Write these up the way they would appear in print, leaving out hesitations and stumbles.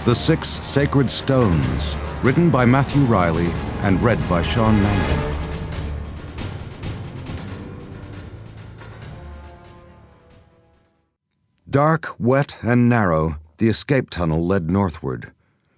The Six Sacred Stones, written by Matthew Riley and read by Sean Mangan. Dark, wet, and narrow, the escape tunnel led northward.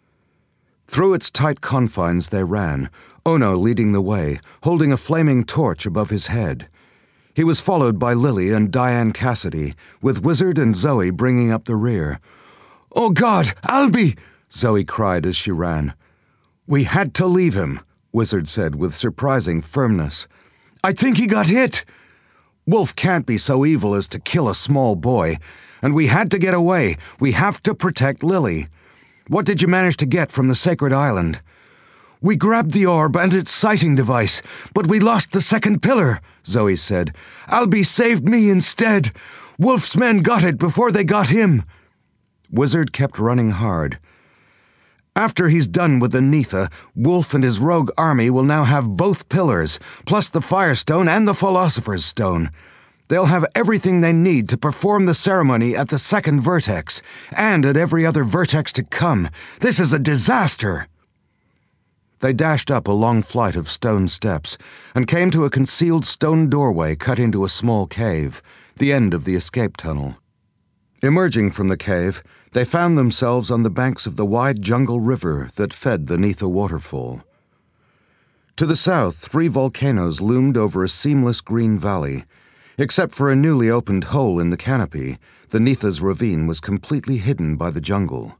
Through its tight confines they ran, Ono leading the way, holding a flaming torch above his head. He was followed by Lily and Diane Cassidy, with Wizard and Zoe bringing up the rear. "Oh God, Albie!" Zoe cried as she ran. "We had to leave him," Wizard said with surprising firmness. "I think he got hit. Wolf can't be so evil as to kill a small boy, and we had to get away. We have to protect Lily. What did you manage to get from the Sacred Island?" "We grabbed the orb and its sighting device, but we lost the second pillar," Zoe said. "Albie saved me instead. Wolf's men got it before they got him." Wizard kept running hard. "After he's done with the Neitha, Wolf and his rogue army will now have both pillars, plus the Firestone and the Philosopher's Stone. They'll have everything they need to perform the ceremony at the second vertex, and at every other vertex to come. This is a disaster!" They dashed up a long flight of stone steps and came to a concealed stone doorway cut into a small cave, the end of the escape tunnel. Emerging from the cave, they found themselves on the banks of the wide jungle river that fed the Neitha waterfall. To the south, 3 volcanoes loomed over a seamless green valley. Except for a newly opened hole in the canopy, the Neitha's ravine was completely hidden by the jungle.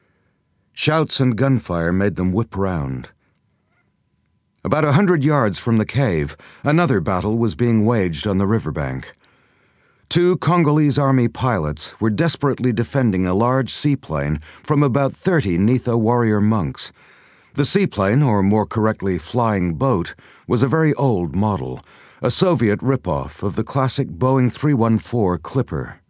Shouts and gunfire made them whip round. About 100 yards from the cave, another battle was being waged on the riverbank. 2 Congolese army pilots were desperately defending a large seaplane from about 30 Neitha warrior monks. The seaplane, or more correctly flying boat, was a very old model, a Soviet ripoff of the classic Boeing 314 Clipper.